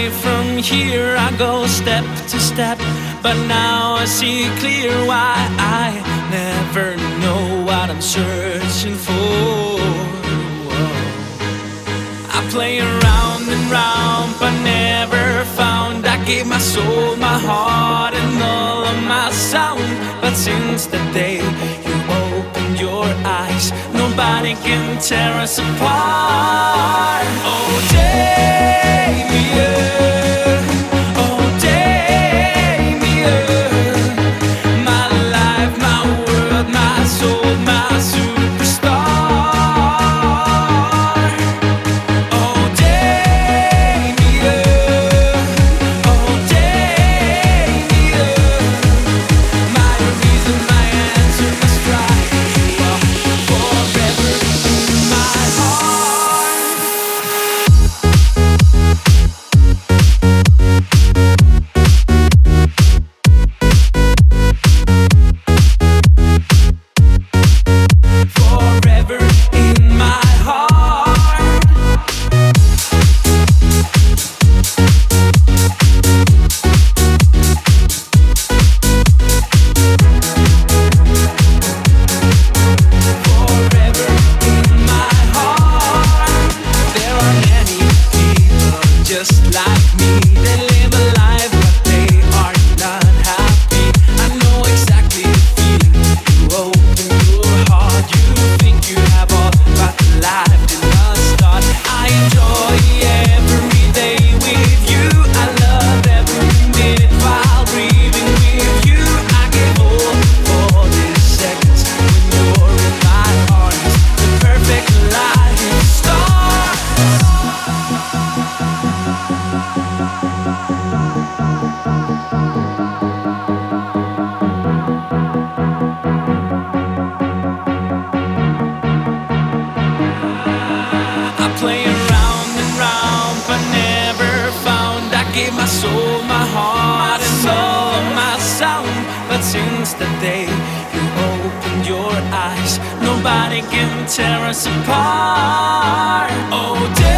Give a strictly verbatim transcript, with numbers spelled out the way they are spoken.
life from here. I go step to step, but now I see clear why I never know what I'm searching for. I play around and round, but never found. I gave my soul, my heart, and all of my sound. But since the day you opened your eyes, nobody can tear us apart. Oh, Damien. My soul, my heart, and all of my sound. But since the day you opened your eyes, nobody can tear us apart. Oh,